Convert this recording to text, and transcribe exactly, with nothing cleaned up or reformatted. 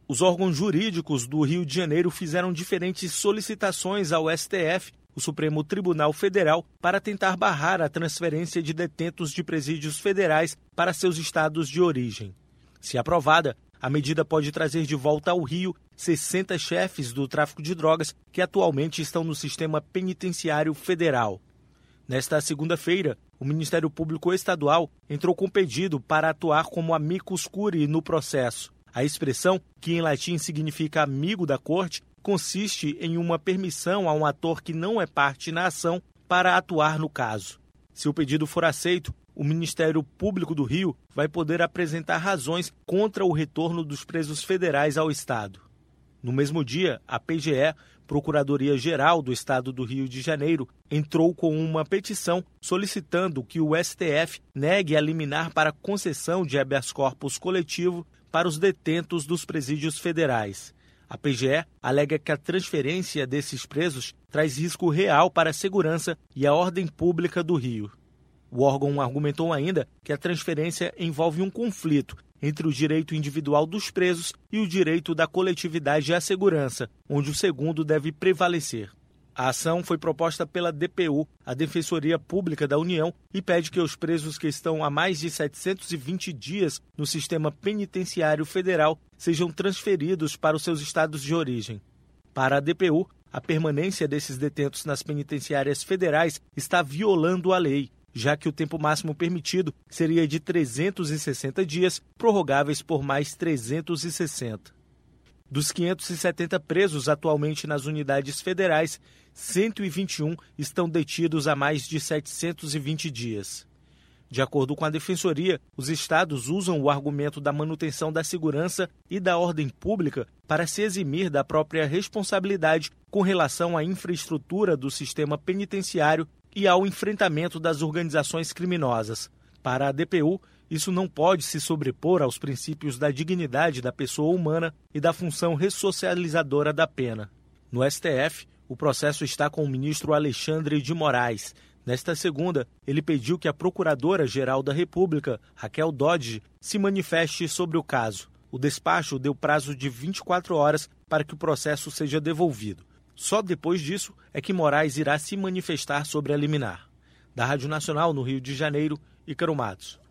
Os órgãos jurídicos do Rio de Janeiro fizeram diferentes solicitações ao S T F, o Supremo Tribunal Federal, para tentar barrar a transferência de detentos de presídios federais para seus estados de origem. Se aprovada, a medida pode trazer de volta ao Rio sessenta chefes do tráfico de drogas que atualmente estão no sistema penitenciário federal. Nesta segunda-feira, o Ministério Público Estadual entrou com pedido para atuar como amicus curiae no processo. A expressão, que em latim significa amigo da corte, consiste em uma permissão a um ator que não é parte na ação para atuar no caso. Se o pedido for aceito, o Ministério Público do Rio vai poder apresentar razões contra o retorno dos presos federais ao Estado. No mesmo dia, a P G E, Procuradoria-Geral do Estado do Rio de Janeiro, entrou com uma petição solicitando que o S T F negue a liminar para concessão de habeas corpus coletivo para os detentos dos presídios federais. A P G E alega que a transferência desses presos traz risco real para a segurança e a ordem pública do Rio. O órgão argumentou ainda que a transferência envolve um conflito entre o direito individual dos presos e o direito da coletividade à segurança, onde o segundo deve prevalecer. A ação foi proposta pela D P U, a Defensoria Pública da União, e pede que os presos que estão há mais de setecentos e vinte dias no sistema penitenciário federal sejam transferidos para os seus estados de origem. Para a D P U, a permanência desses detentos nas penitenciárias federais está violando a lei, já que o tempo máximo permitido seria de trezentos e sessenta dias, prorrogáveis por mais trezentos e sessenta. Dos quinhentos e setenta presos atualmente nas unidades federais, cento e vinte e um estão detidos há mais de setecentos e vinte dias. De acordo com a Defensoria, os estados usam o argumento da manutenção da segurança e da ordem pública para se eximir da própria responsabilidade com relação à infraestrutura do sistema penitenciário e ao enfrentamento das organizações criminosas. Para a D P U, isso não pode se sobrepor aos princípios da dignidade da pessoa humana e da função ressocializadora da pena. No S T F, o processo está com o ministro Alexandre de Moraes. Nesta segunda, ele pediu que a Procuradora-Geral da República, Raquel Dodge, se manifeste sobre o caso. O despacho deu prazo de vinte e quatro horas para que o processo seja devolvido. Só depois disso é que Moraes irá se manifestar sobre a liminar. Da Rádio Nacional, no Rio de Janeiro, Ícaro Matos.